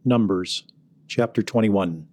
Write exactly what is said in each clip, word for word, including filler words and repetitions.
Numbers, chapter twenty-one.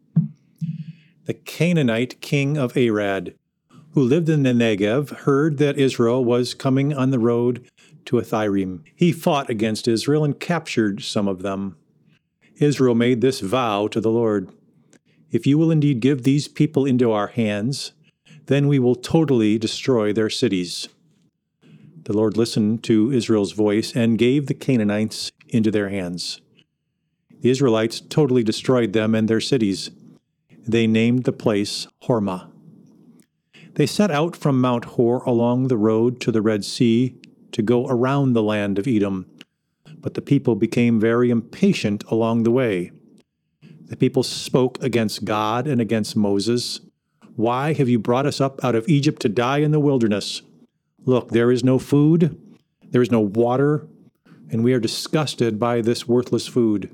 The Canaanite king of Arad, who lived in the Negev, heard that Israel was coming on the road to Athirim. He fought against Israel and captured some of them. Israel made this vow to the Lord: "If you will indeed give these people into our hands, then we will totally destroy their cities." The Lord listened to Israel's voice and gave the Canaanites into their hands. The Israelites totally destroyed them and their cities. They named the place Hormah. They set out from Mount Hor along the road to the Red Sea to go around the land of Edom, but the people became very impatient along the way. The people spoke against God and against Moses. "Why have you brought us up out of Egypt to die in the wilderness? Look, there is no food, there is no water, and we are disgusted by this worthless food."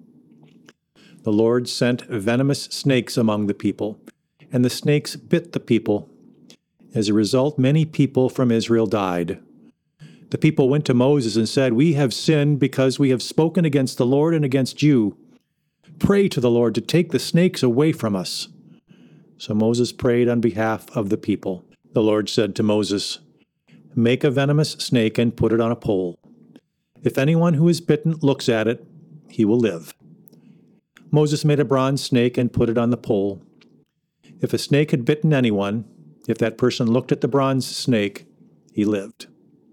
The Lord sent venomous snakes among the people, and the snakes bit the people. As a result, many people from Israel died. The people went to Moses and said, "We have sinned because we have spoken against the Lord and against you. Pray to the Lord to take the snakes away from us." So Moses prayed on behalf of the people. The Lord said to Moses, "Make a venomous snake and put it on a pole. If anyone who is bitten looks at it, he will live." Moses made a bronze snake and put it on the pole. If a snake had bitten anyone, if that person looked at the bronze snake, he lived.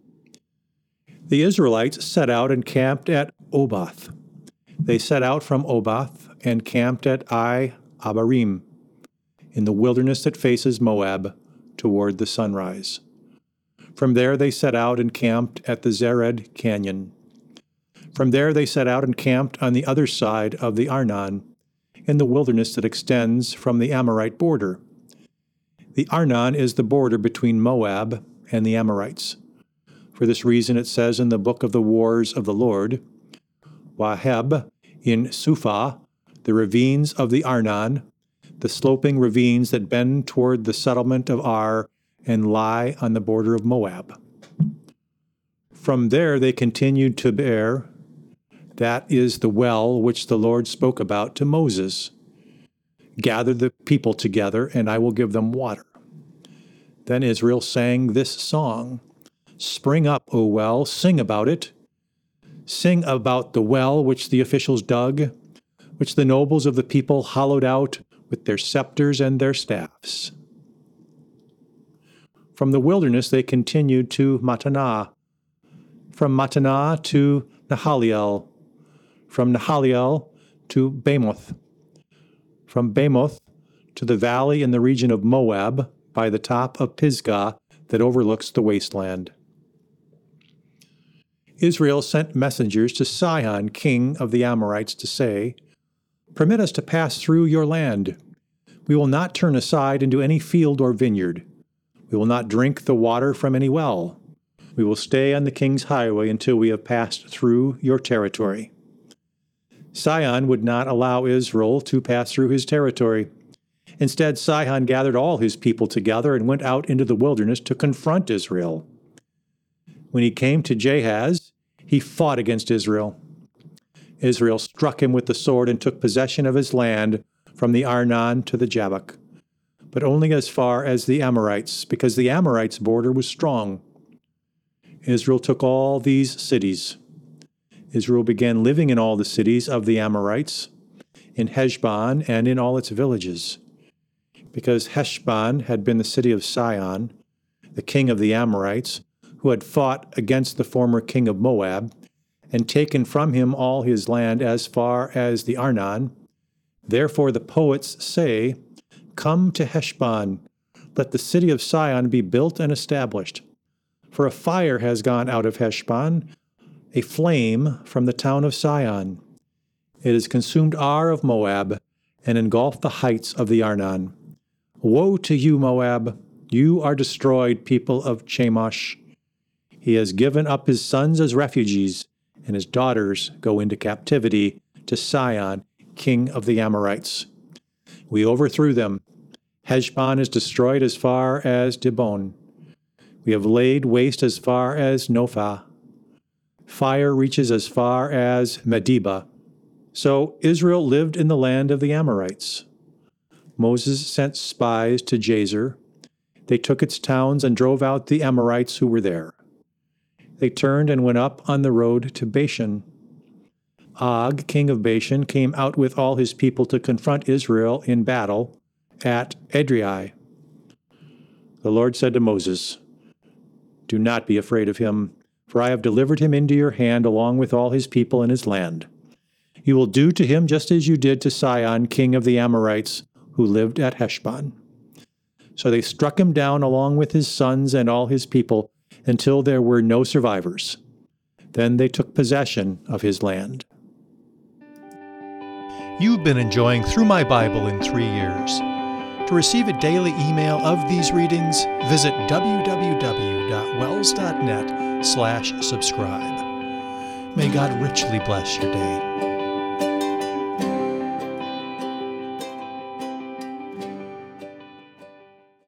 The Israelites set out and camped at Oboth. They set out from Oboth and camped at Ai Abarim, in the wilderness that faces Moab, toward the sunrise. From there they set out and camped at the Zered Canyon. From there they set out and camped on the other side of the Arnon, in the wilderness that extends from the Amorite border. The Arnon is the border between Moab and the Amorites. For this reason it says in the book of the Wars of the Lord, "Waheb in Suphah, the ravines of the Arnon, the sloping ravines that bend toward the settlement of Ar and lie on the border of Moab." From there they continued to Beer. That is the well which the Lord spoke about to Moses. "Gather the people together, and I will give them water." Then Israel sang this song: "Spring up, O well, sing about it. Sing about the well which the officials dug, which the nobles of the people hollowed out with their scepters and their staffs." From the wilderness they continued to Mattanah, from Mattanah to Nahaliel, from Nahaliel to Bamoth, from Bamoth to the valley in the region of Moab by the top of Pisgah that overlooks the wasteland. Israel sent messengers to Sihon, king of the Amorites, to say, "Permit us to pass through your land. We will not turn aside into any field or vineyard. We will not drink the water from any well. We will stay on the king's highway until we have passed through your territory." Sihon would not allow Israel to pass through his territory. Instead, Sihon gathered all his people together and went out into the wilderness to confront Israel. When he came to Jahaz, he fought against Israel. Israel struck him with the sword and took possession of his land from the Arnon to the Jabbok, but only as far as the Amorites, because the Amorites' border was strong. Israel took all these cities. Israel began living in all the cities of the Amorites, in Heshbon and in all its villages. Because Heshbon had been the city of Sihon, the king of the Amorites, who had fought against the former king of Moab, and taken from him all his land as far as the Arnon. Therefore the poets say, "Come to Heshbon, let the city of Sihon be built and established. For a fire has gone out of Heshbon, a flame from the town of Sihon. It has consumed Ar of Moab, and engulfed the heights of the Arnon. Woe to you, Moab! You are destroyed, people of Chemosh. He has given up his sons as refugees, and his daughters go into captivity to Sihon, king of the Amorites. We overthrew them. Heshbon is destroyed as far as Dibon. We have laid waste as far as Nophah. Fire reaches as far as Medeba. So Israel lived in the land of the Amorites. Moses sent spies to Jazer. They took its towns and drove out the Amorites who were there. They turned and went up on the road to Bashan. Og, king of Bashan, came out with all his people to confront Israel in battle at Edrei. The Lord said to Moses, "Do not be afraid of him, for I have delivered him into your hand along with all his people and his land. You will do to him just as you did to Sihon, king of the Amorites, who lived at Heshbon." So they struck him down along with his sons and all his people until there were no survivors. Then they took possession of his land. You've been enjoying Through My Bible in Three Years. To receive a daily email of these readings, visit w w w dot wells dot net slash subscribe. May God richly bless your day.